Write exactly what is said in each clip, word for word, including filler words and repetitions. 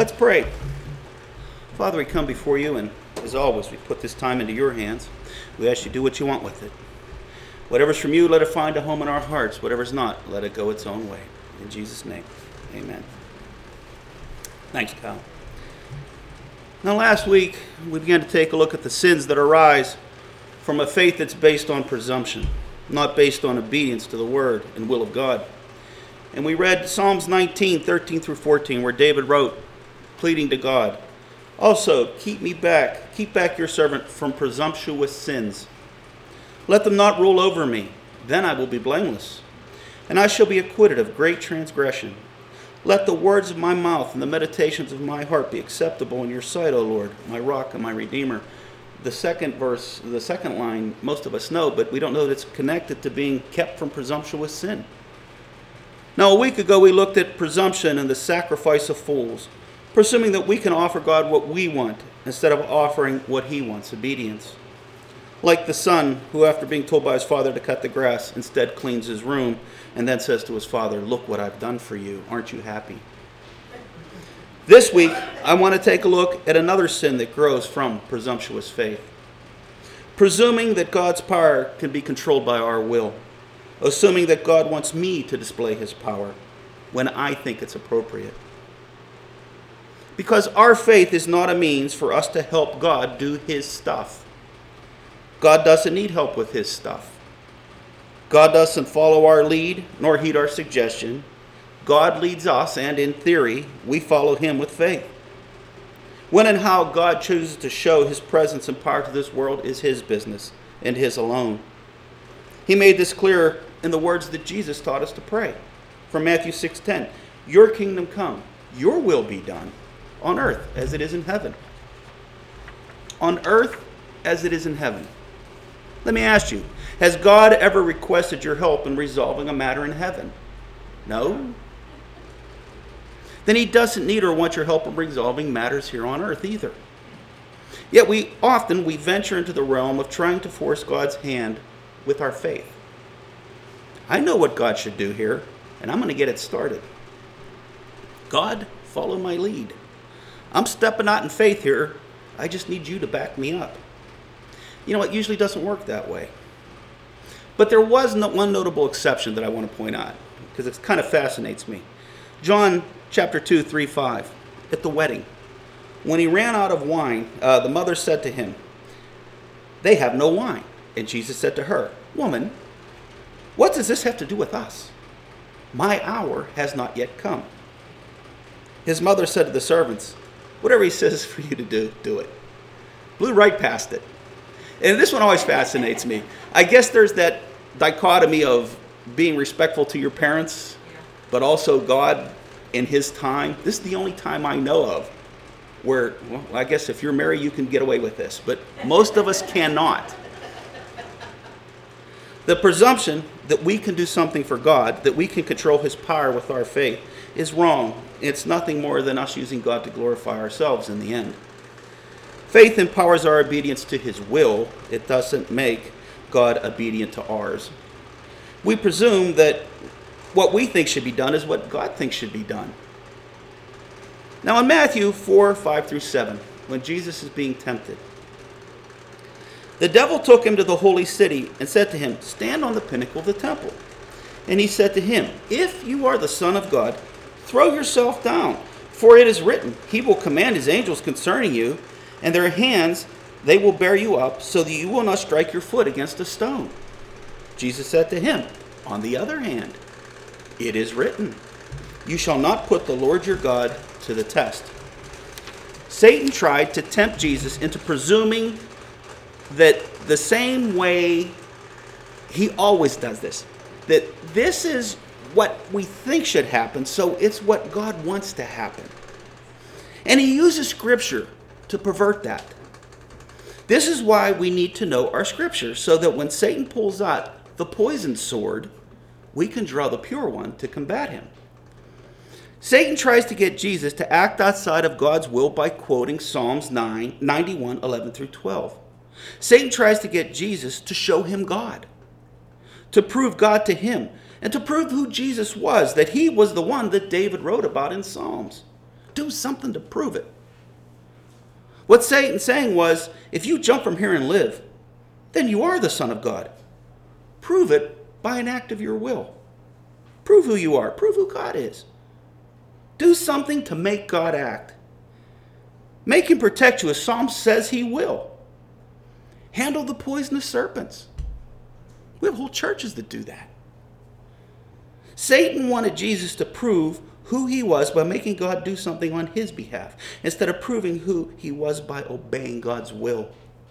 Let's pray. Father, we come before you, and as always, we put this time into your hands. We ask you to do what you want with it. Whatever's from you, let it find a home in our hearts. Whatever's not, let it go its own way. In Jesus' name, amen. Thanks, pal. Now, last week, we began to take a look at the sins that arise from a faith that's based on presumption, not based on obedience to the word and will of God. And we read Psalms nineteen, thirteen through fourteen, where David wrote, pleading to God, also, keep me back, keep back your servant from presumptuous sins. Let them not rule over me, then I will be blameless, and I shall be acquitted of great transgression. Let the words of my mouth and the meditations of my heart be acceptable in your sight, O Lord, my rock and my redeemer. The second verse, the second line, most of us know, but we don't know that it's connected to being kept from presumptuous sin. Now, a week ago, we looked at presumption and the sacrifice of fools, presuming that we can offer God what we want instead of offering what he wants, obedience. Like the son who, after being told by his father to cut the grass, instead cleans his room and then says to his father, look what I've done for you. Aren't you happy? This week, I want to take a look at another sin that grows from presumptuous faith. Presuming that God's power can be controlled by our will. Assuming that God wants me to display his power when I think it's appropriate. Because our faith is not a means for us to help God do his stuff. God doesn't need help with his stuff. God doesn't follow our lead nor heed our suggestion. God leads us, and in theory, we follow him with faith. When and how God chooses to show his presence and power to this world is his business and his alone. He made this clear in the words that Jesus taught us to pray. From Matthew six ten, your kingdom come, your will be done, on earth as it is in heaven. On earth as it is in heaven. Let me ask you, has God ever requested your help in resolving a matter in heaven? No? Then he doesn't need or want your help in resolving matters here on earth either. Yet we often we venture into the realm of trying to force God's hand with our faith. I know what God should do here, and I'm going to get it started. God, follow my lead. I'm stepping out in faith here. I just need you to back me up. You know, it usually doesn't work that way. But there was no, one notable exception that I want to point out, because it kind of fascinates me. John chapter two, three, five, at the wedding. When he ran out of wine, uh, the mother said to him, they have no wine. And Jesus said to her, woman, what does this have to do with us? My hour has not yet come. His mother said to the servants, whatever he says for you to do, do it. Blew right past it. And this one always fascinates me. I guess there's that dichotomy of being respectful to your parents, but also God in his time. This is the only time I know of where, well, I guess if you're married, you can get away with this, but most of us cannot. The presumption that we can do something for God, that we can control his power with our faith, is wrong. It's nothing more than us using God to glorify ourselves in the end. Faith empowers our obedience to his will. It doesn't make God obedient to ours. We presume that what we think should be done is what God thinks should be done. Now in Matthew four, five through seven, when Jesus is being tempted, the devil took him to the holy city and said to him, stand on the pinnacle of the temple. And he said to him, if you are the Son of God, throw yourself down, for it is written, he will command his angels concerning you, and their hands they will bear you up, so that you will not strike your foot against a stone. Jesus said to him, on the other hand, it is written, you shall not put the Lord your God to the test. Satan tried to tempt Jesus into presuming that the same way he always does this, that this is what we think should happen, so it's what God wants to happen. And he uses Scripture to pervert that. This is why we need to know our Scripture, so that when Satan pulls out the poisoned sword, we can draw the pure one to combat him. Satan tries to get Jesus to act outside of God's will by quoting Psalms nine, ninety-one, eleven through twelve. Satan tries to get Jesus to show him God, to prove God to him, and to prove who Jesus was, that he was the one that David wrote about in Psalms. Do something to prove it. What Satan's saying was, if you jump from here and live, then you are the Son of God. Prove it by an act of your will. Prove who you are. Prove who God is. Do something to make God act. Make him protect you, as Psalm says he will. Handle the poisonous serpents. We have whole churches that do that. Satan wanted Jesus to prove who he was by making God do something on his behalf, instead of proving who he was by obeying God's will.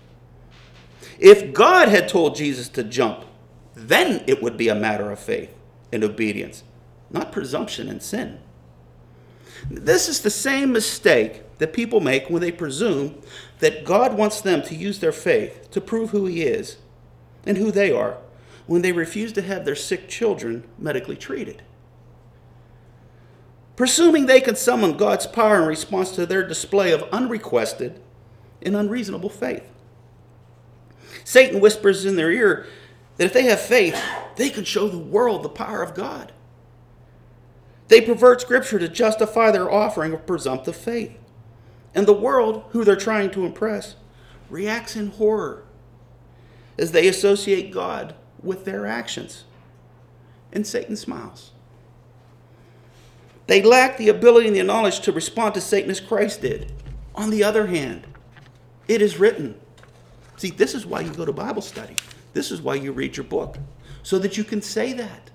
If God had told Jesus to jump, then it would be a matter of faith and obedience, not presumption and sin. This is the same mistake that people make when they presume that God wants them to use their faith to prove who he is and who they are, when they refuse to have their sick children medically treated. Presuming they can summon God's power in response to their display of unrequested and unreasonable faith. Satan whispers in their ear that if they have faith, they can show the world the power of God. They pervert Scripture to justify their offering of presumptive faith. And the world, who they're trying to impress, reacts in horror as they associate God with their actions. And Satan smiles. They lack the ability and the knowledge to respond to Satan as Christ did. On the other hand, it is written. See, this is why you go to Bible study. This is why you read your book, so that you can say that.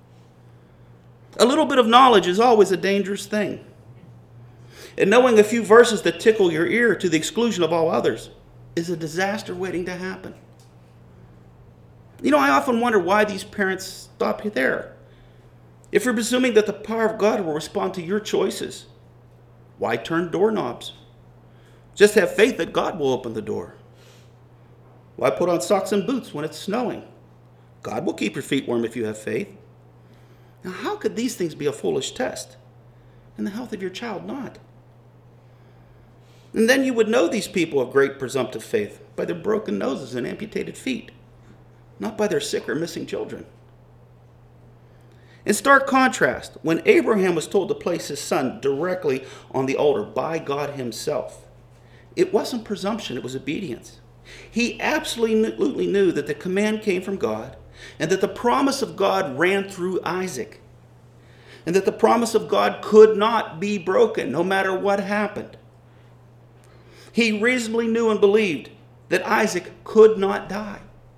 A little bit of knowledge is always a dangerous thing. And knowing a few verses that tickle your ear to the exclusion of all others is a disaster waiting to happen. You know, I often wonder why these parents stop there. If you're presuming that the power of God will respond to your choices, why turn doorknobs? Just have faith that God will open the door. Why put on socks and boots when it's snowing? God will keep your feet warm if you have faith. Now, how could these things be a foolish test and the health of your child not? And then you would know these people of great presumptive faith by their broken noses and amputated feet, not by their sick or missing children. In stark contrast, when Abraham was told to place his son directly on the altar by God himself, it wasn't presumption, it was obedience. He absolutely knew that the command came from God, and that the promise of God ran through Isaac, and that the promise of God could not be broken no matter what happened. He reasonably knew and believed that Isaac could not die.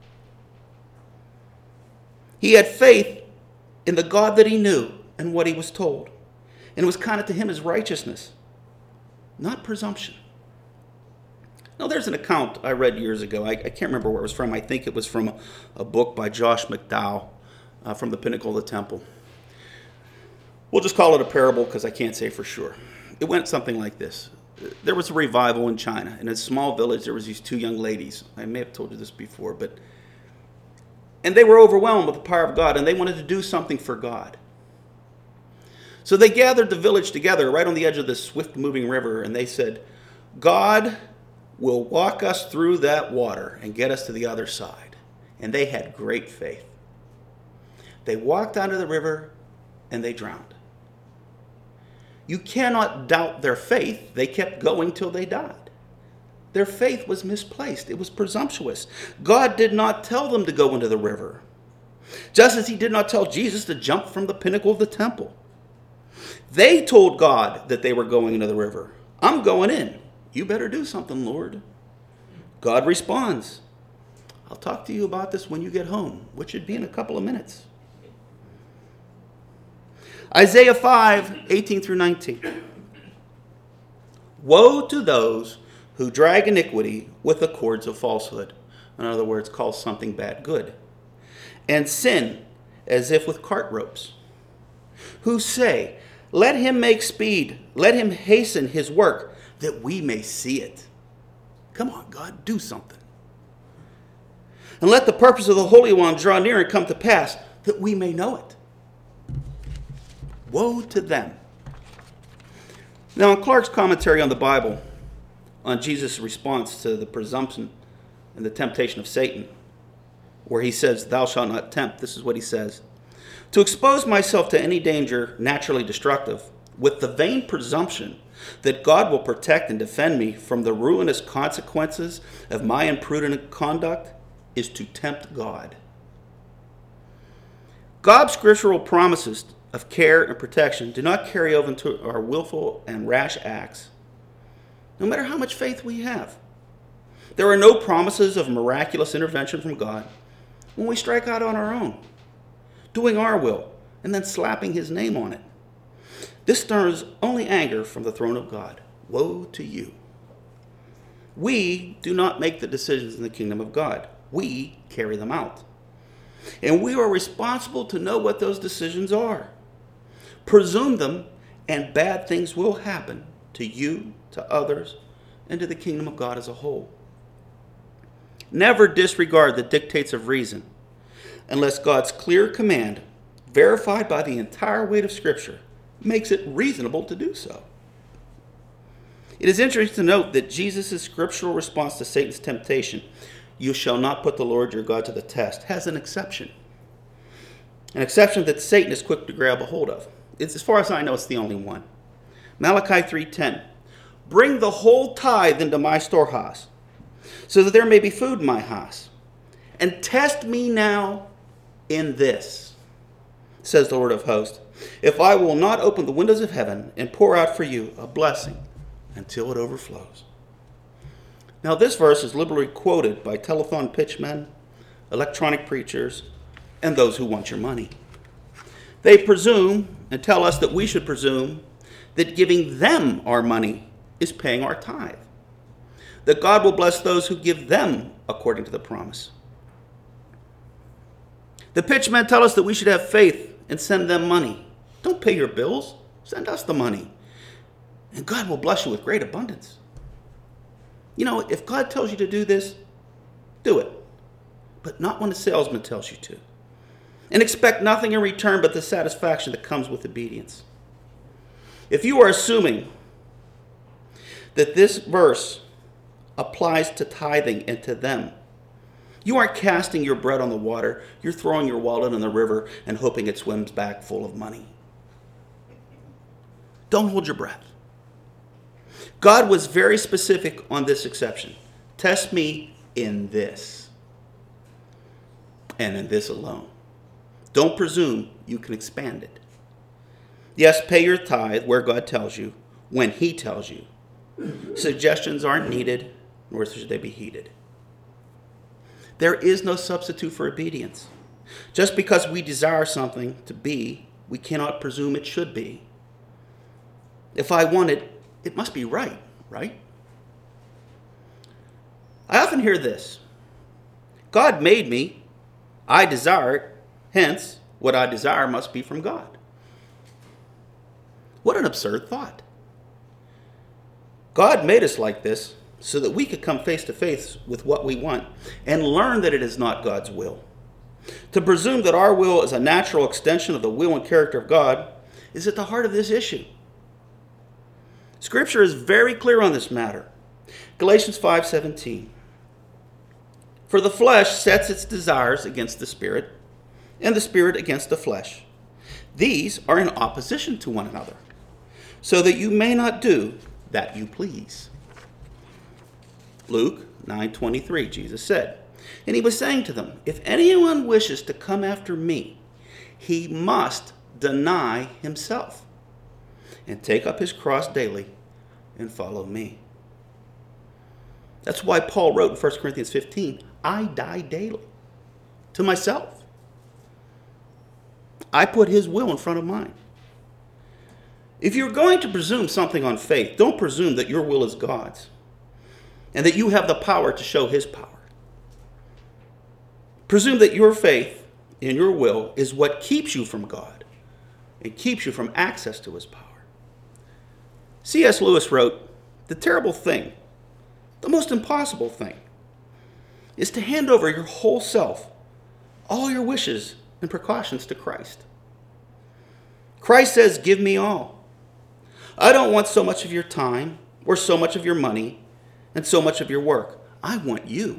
He had faith in the God that he knew and what he was told, and it was counted to him as righteousness, not presumption. Now, there's an account I read years ago. I, I can't remember where it was from. I think it was from a, a book by Josh McDowell uh, from the Pinnacle of the Temple. We'll just call it a parable because I can't say for sure. It went something like this. There was a revival in China. In a small village, there was these two young ladies. I may have told you this before, but and they were overwhelmed with the power of God, and they wanted to do something for God. So they gathered the village together right on the edge of this swift-moving river, and they said, God will walk us through that water and get us to the other side. And they had great faith. They walked out of the river, and they drowned. You cannot doubt their faith. They kept going till they died. Their faith was misplaced. It was presumptuous. God did not tell them to go into the river, just as he did not tell Jesus to jump from the pinnacle of the temple. They told God that they were going into the river. I'm going in. You better do something, Lord. God responds, I'll talk to you about this when you get home, which should be in a couple of minutes. Isaiah five, eighteen through nineteen. Woe to those who drag iniquity with the cords of falsehood. In other words, call something bad good. And sin as if with cart ropes. Who say, let him make speed, let him hasten his work, that we may see it. Come on, God, do something. And let the purpose of the Holy One draw near and come to pass, that we may know it. Woe to them. Now, in Clark's commentary on the Bible, on Jesus' response to the presumption and the temptation of Satan, where he says, thou shalt not tempt, this is what he says. To expose myself to any danger naturally destructive with the vain presumption that God will protect and defend me from the ruinous consequences of my imprudent conduct is to tempt God. God's scriptural promises of care and protection do not carry over into our willful and rash acts, no matter how much faith we have. There are no promises of miraculous intervention from God when we strike out on our own, doing our will, and then slapping his name on it. This stirs only anger from the throne of God. Woe to you. We do not make the decisions in the kingdom of God. We carry them out. And we are responsible to know what those decisions are. Presume them, and bad things will happen to you, to others, and to the kingdom of God as a whole. Never disregard the dictates of reason unless God's clear command, verified by the entire weight of Scripture, makes it reasonable to do so. It is interesting to note that Jesus' scriptural response to Satan's temptation, "You shall not put the Lord your God to the test," has an exception. An exception that Satan is quick to grab a hold of. It's, as far as I know, it's the only one. Malachi three ten, "Bring the whole tithe into my storehouse, so that there may be food in my house. And test me now in this, says the Lord of hosts, if I will not open the windows of heaven and pour out for you a blessing until it overflows." Now, this verse is liberally quoted by telephone pitchmen, electronic preachers, and those who want your money. They presume and tell us that we should presume that giving them our money is paying our tithe, that God will bless those who give them according to the promise. The pitchmen tell us that we should have faith and send them money. Don't pay your bills. Send us the money. And God will bless you with great abundance. You know, if God tells you to do this, do it. But not when a salesman tells you to. And expect nothing in return but the satisfaction that comes with obedience. If you are assuming that this verse applies to tithing and to them, you aren't casting your bread on the water. You're throwing your wallet in the river and hoping it swims back full of money. Don't hold your breath. God was very specific on this exception. Test me in this, and in this alone. Don't presume you can expand it. Yes, pay your tithe where God tells you, when he tells you. Suggestions aren't needed, nor should they be heeded. There is no substitute for obedience. Just because we desire something to be, we cannot presume it should be. If I want it, it must be right, right? I often hear this: God made me, I desire it, hence what I desire must be from God. What an absurd thought. God made us like this so that we could come face to face with what we want and learn that it is not God's will. To presume that our will is a natural extension of the will and character of God is at the heart of this issue. Scripture is very clear on this matter. Galatians five seventeen. For the flesh sets its desires against the spirit, and the spirit against the flesh. These are in opposition to one another, so that you may not do that you please. Luke nine twenty-three, Jesus said, and he was saying to them, if anyone wishes to come after me, he must deny himself and take up his cross daily and follow me. That's why Paul wrote in First Corinthians fifteen, I die daily to myself. I put his will in front of mine. If you're going to presume something on faith, don't presume that your will is God's and that you have the power to show his power. Presume that your faith in your will is what keeps you from God and keeps you from access to his power. C S Lewis wrote, the terrible thing, the most impossible thing, is to hand over your whole self, all your wishes and precautions to Christ. Christ says, give me all. I don't want so much of your time or so much of your money and so much of your work. I want you.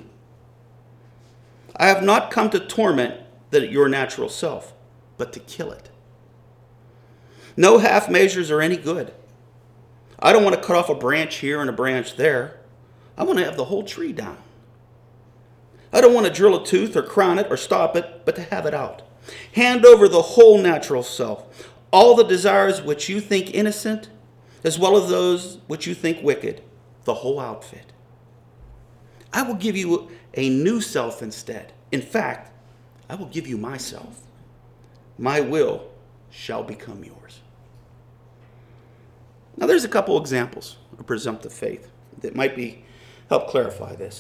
I have not come to torment the, your natural self, but to kill it. No half measures are any good. I don't want to cut off a branch here and a branch there. I want to have the whole tree down. I don't want to drill a tooth or crown it or stop it, but to have it out. Hand over the whole natural self, all the desires which you think innocent, as well as those which you think wicked, the whole outfit. I will give you a new self instead. In fact, I will give you myself. My will shall become yours. Now there's a couple examples of presumptive faith that might be help clarify this.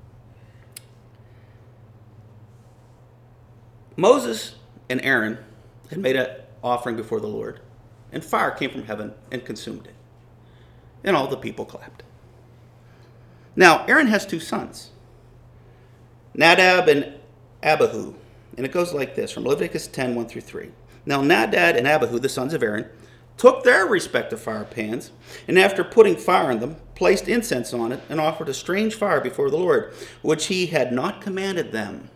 Moses and Aaron had made an offering before the Lord, and fire came from heaven and consumed it. And all the people clapped. Now, Aaron has two sons, Nadab and Abihu. And it goes like this, from Leviticus ten, one through three. Now, Nadab and Abihu, the sons of Aaron, took their respective fire pans, and after putting fire in them, placed incense on it, and offered a strange fire before the Lord, which he had not commanded them.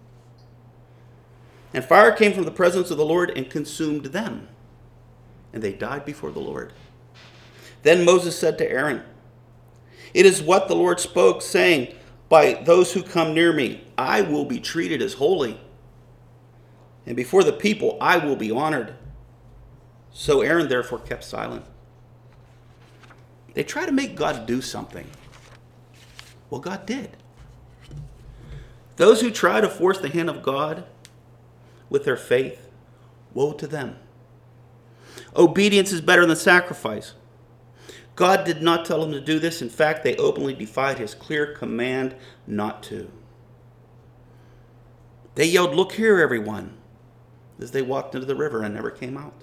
And fire came from the presence of the Lord and consumed them, and they died before the Lord. Then Moses said to Aaron, "It is what the Lord spoke, saying, by those who come near me, I will be treated as holy, and before the people I will be honored." So Aaron therefore kept silent. They try to make God do something. Well, God did. Those who try to force the hand of God with their faith, woe to them. Obedience is better than sacrifice. God did not tell them to do this. In fact, they openly defied his clear command not to. They yelled, "Look here, everyone," as they walked into the river and never came out.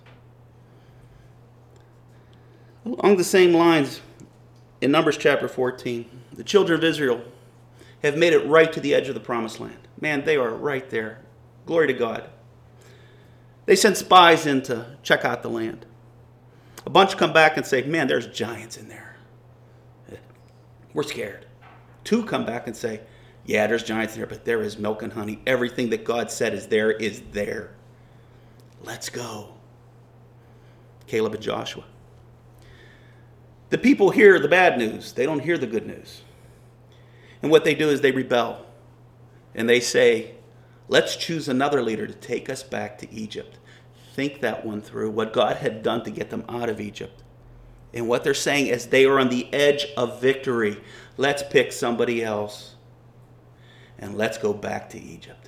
Along the same lines, in Numbers chapter fourteen, the children of Israel have made it right to the edge of the promised land. Man, they are right there. Glory to God. They send spies in to check out the land. A bunch come back and say, "Man, there's giants in there. We're scared." Two come back and say, "Yeah, there's giants in there, but there is milk and honey. Everything that God said is there is there. Let's go." Caleb and Joshua. The people hear the bad news. They don't hear the good news. And what they do is they rebel. And they say, "Let's choose another leader to take us back to Egypt." Think that one through, what God had done to get them out of Egypt. And what they're saying is they are on the edge of victory. Let's pick somebody else. And let's go back to Egypt.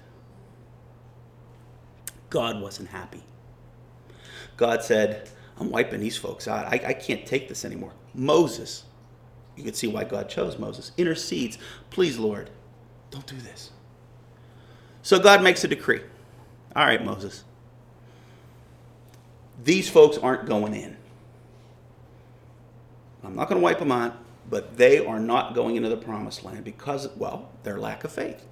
God wasn't happy. God said, "I'm wiping these folks out. I, I can't take this anymore." Moses, you can see why God chose Moses, intercedes. "Please, Lord, don't do this." So God makes a decree. "All right, Moses, these folks aren't going in. I'm not going to wipe them out, but they are not going into the promised land because, well, their lack of faith."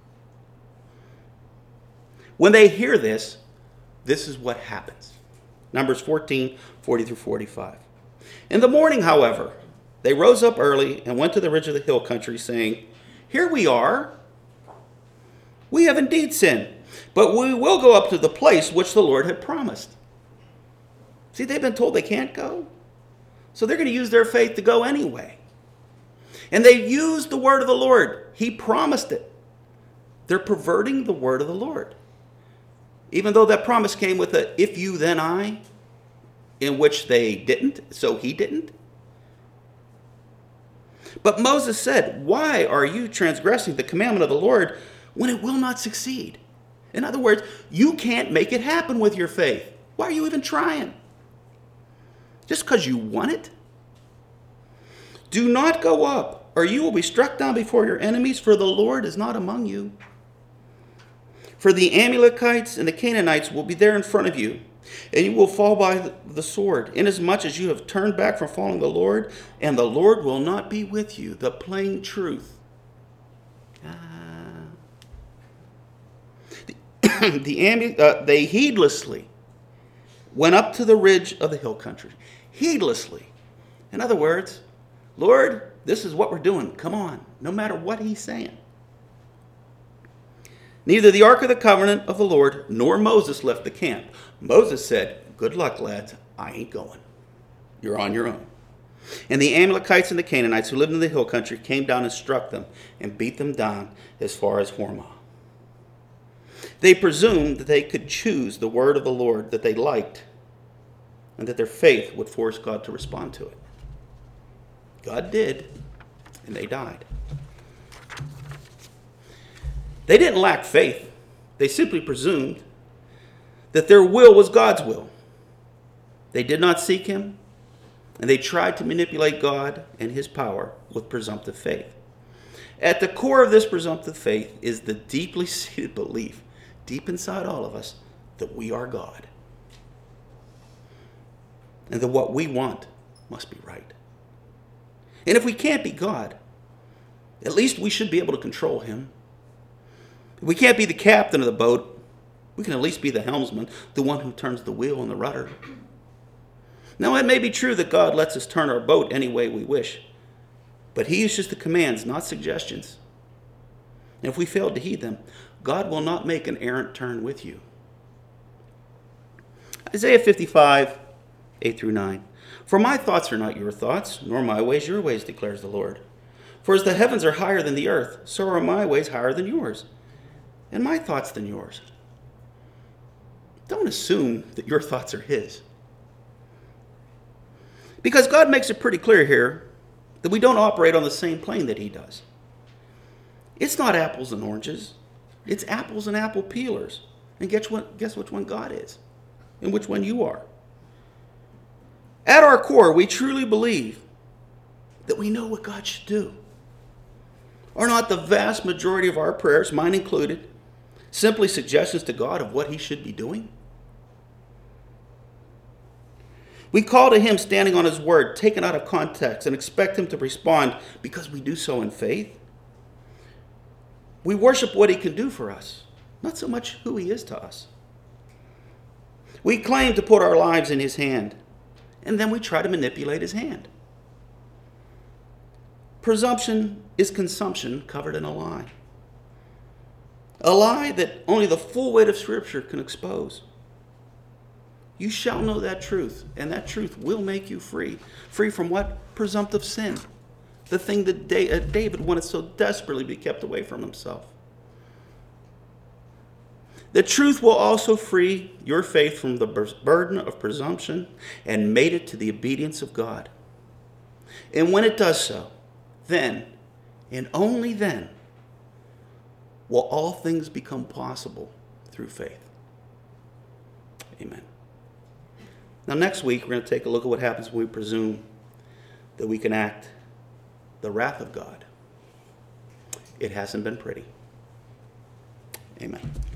When they hear this, this is what happens. Numbers fourteen, forty through forty-five. "In the morning, however, they rose up early and went to the ridge of the hill country, saying, 'Here we are. We have indeed sinned, but we will go up to the place which the Lord had promised.'" See, they've been told they can't go. So they're going to use their faith to go anyway. And they used the word of the Lord. He promised it. They're perverting the word of the Lord. Even though that promise came with a "if you, then I," in which they didn't, so he didn't. But Moses said, "Why are you transgressing the commandment of the Lord when it will not succeed?" In other words, you can't make it happen with your faith. Why are you even trying? Just because you want it? "Do not go up, or you will be struck down before your enemies, for the Lord is not among you. For the Amalekites and the Canaanites will be there in front of you, and you will fall by the sword, inasmuch as you have turned back from following the Lord, and the Lord will not be with you." The plain truth. Ah. The, the, uh, they heedlessly went up to the ridge of the hill country. Heedlessly. In other words, "Lord, this is what we're doing. Come on," no matter what he's saying. Neither the ark of the covenant of the Lord nor Moses left the camp. Moses said, "Good luck, lads. I ain't going. You're on your own. And the Amalekites and the Canaanites who lived in the hill country came down and struck them and beat them down as far as Hormah. They presumed that they could choose the word of the Lord that they liked and that their faith would force God to respond to it. God did, and they died. They didn't lack faith. They simply presumed that their will was God's will. They did not seek him, and they tried to manipulate God and his power with presumptive faith. At the core of this presumptive faith is the deeply seated belief, deep inside all of us, that we are God. And that what we want must be right. And if we can't be God, at least we should be able to control him. If we can't be the captain of the boat, we can at least be the helmsman, the one who turns the wheel and the rudder. Now, it may be true that God lets us turn our boat any way we wish, but he uses the commands, not suggestions. And if we fail to heed them, God will not make an errant turn with you. Isaiah fifty-five, eight through nine. For my thoughts are not your thoughts, nor my ways your ways, declares the Lord. For as the heavens are higher than the earth, so are my ways higher than yours, and my thoughts than yours. Don't assume that your thoughts are his. Because God makes it pretty clear here that we don't operate on the same plane that he does. It's not apples and oranges. It's apples and apple peelers. And guess what? Guess which one God is and which one you are. At our core, we truly believe that we know what God should do. Are not the vast majority of our prayers, mine included, simply suggestions to God of what he should be doing? We call to him standing on his word, taken out of context, and expect him to respond because we do so in faith. We worship what he can do for us, not so much who he is to us. We claim to put our lives in his hand, and then we try to manipulate his hand. Presumption is consumption covered in a lie. A lie that only the full weight of Scripture can expose. You shall know that truth, and that truth will make you free. Free from what? Presumptive sin. The thing that David wanted so desperately to be kept away from himself. The truth will also free your faith from the burden of presumption and mate it to the obedience of God. And when it does so, then, and only then, will all things become possible through faith. Amen. Now, next week, we're going to take a look at what happens when we presume that we can act the wrath of God. It hasn't been pretty. Amen.